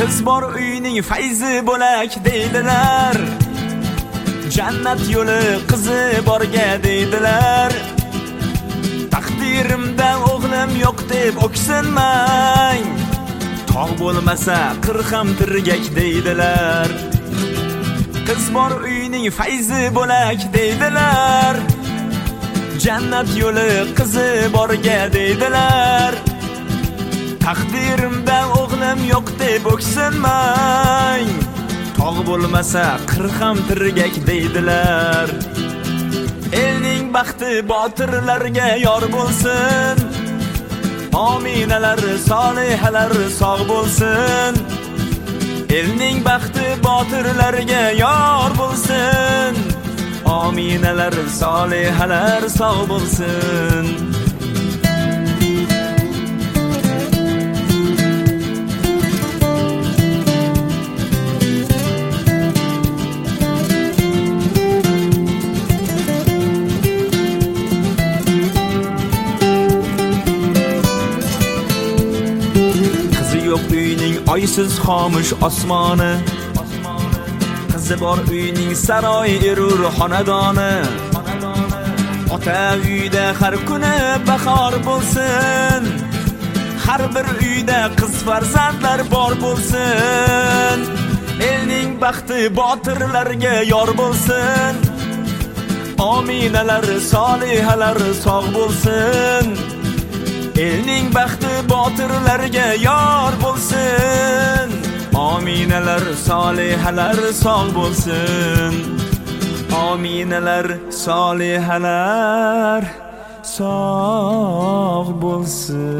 Qiz bor uyning fayzi bo'lak deydilar. Jannat yo'li qizi borga deydilar. Taqdirimda o'g'lim yo'q deb o'ksinmang. Tog' bo'lmasa qir ham tirgak deydilar. Qiz bor uyning fayzi bo'lak deydilar. Jannat yo'li qizi borga deydilar. Taqdirimda o'g'lim yo'q deb o'ksinmang. Tog' bo'lmasa qir ham tirgak deydilar. Elning baxti botirlarga yor bo'lsin. Ominalar, solihalar sog' bo'lsin. Elning baxti botirlarga yor bo'lsin. Ominalar, solihalar sog' bo'lsin. Yo'q uyning oysiz xomush osmoni. Qizi bor uyning saroyi erur xonadoni. Ota uyda har kuni bahor bo'lsin. Har bir uyda qiz farzandlar bor bo'lsin. Elning baxti botirlarga yor bo'lsin. Ominalar, solihalar sog' bo'lsin. Elning baxti botirlarga yor bo'lsin. Ominalar, solihalar sog' bo'lsin. Ominalar, solihalar sog' bo'lsin.